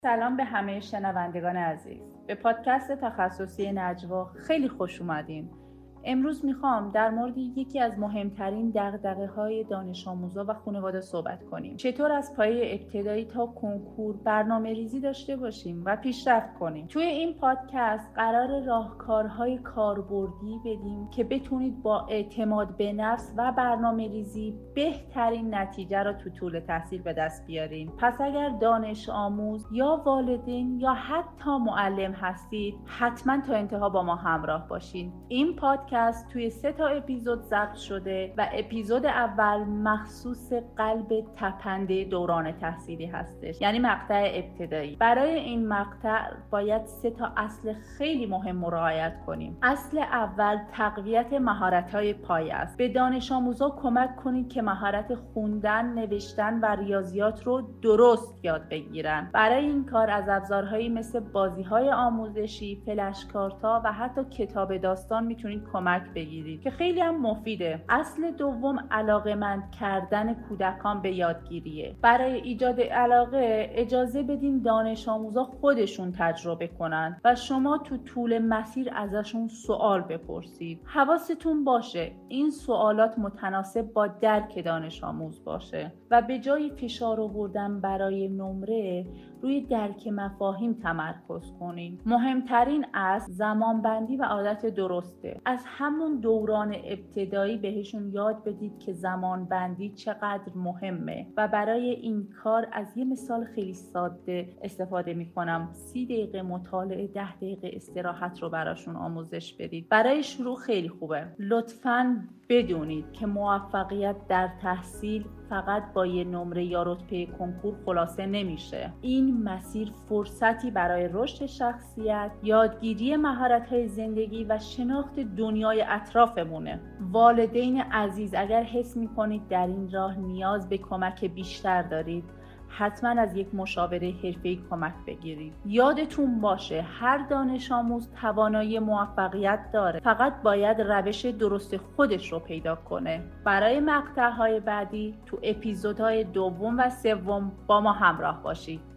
سلام به همه شنوندگان عزیز. به پادکست تخصصی نجوا خیلی خوش اومدین. امروز میخوام در مورد یکی از مهمترین دغدغه‌های دانش آموزا و خانواده صحبت کنیم. چطور از پایه ابتدایی تا کنکور برنامه‌ریزی داشته باشیم و پیشرفت کنیم. توی این پادکست قرار راهکارهای کاربردی بدیم که بتونید با اعتماد به نفس و برنامه‌ریزی بهترین نتیجه را تو طول تحصیل به دست بیارین. پس اگر دانش آموز یا والدین یا حتی معلم هستید، حتما تا انتها با ما همراه باشین. این پادکست توی 3 اپیزود ضبط شده و اپیزود اول مخصوص قلب تپنده دوران تحصیلی هستش، یعنی مقطع ابتدایی. برای این مقطع باید 3 اصل خیلی مهم رعایت کنیم. اصل اول تقویت مهارت‌های پایه است. به دانش آموزا کمک کنید که مهارت خوندن، نوشتن و ریاضیات رو درست یاد بگیرن. برای این کار از ابزارهایی مثل بازی‌های آموزشی، فلش‌کارت‌ها و حتی کتاب داستان میتونید کمک بگیرید که خیلی هم مفیده. اصل دوم علاقه‌مند کردن کودکان به یادگیریه. برای ایجاد علاقه اجازه بدین دانش آموزا خودشون تجربه کنن و شما تو طول مسیر ازشون سوال بپرسید. حواستون باشه این سوالات متناسب با درک دانش آموز باشه و به جای فشار آوردن برای نمره روی درک مفاهیم تمرکز کنین. مهمترین اصل زمانبندی و عادت درسته. از همون دوران ابتدایی بهشون یاد بدید که زمانبندی چقدر مهمه و برای این کار از یه مثال خیلی ساده استفاده میکنم. 30 دقیقه مطالعه، 10 دقیقه استراحت رو براشون آموزش بدید. برای شروع خیلی خوبه. لطفاً بدونید که موفقیت در تحصیل فقط با یه نمره یا رتبه کنکور خلاصه نمیشه. این مسیر فرصتی برای رشد شخصیت، یادگیری مهارت‌های زندگی و شناخت دنیای اطرافمونه. والدین عزیز، اگر حس می‌کنید در این راه نیاز به کمک بیشتر دارید، حتما از یک مشاور حرفه‌ای کمک بگیرید. یادتون باشه هر دانش آموز توانایی موفقیت داره، فقط باید روش درست خودش رو پیدا کنه. برای مقطع‌های بعدی تو اپیزودهای 2 و 3 با ما همراه باشید.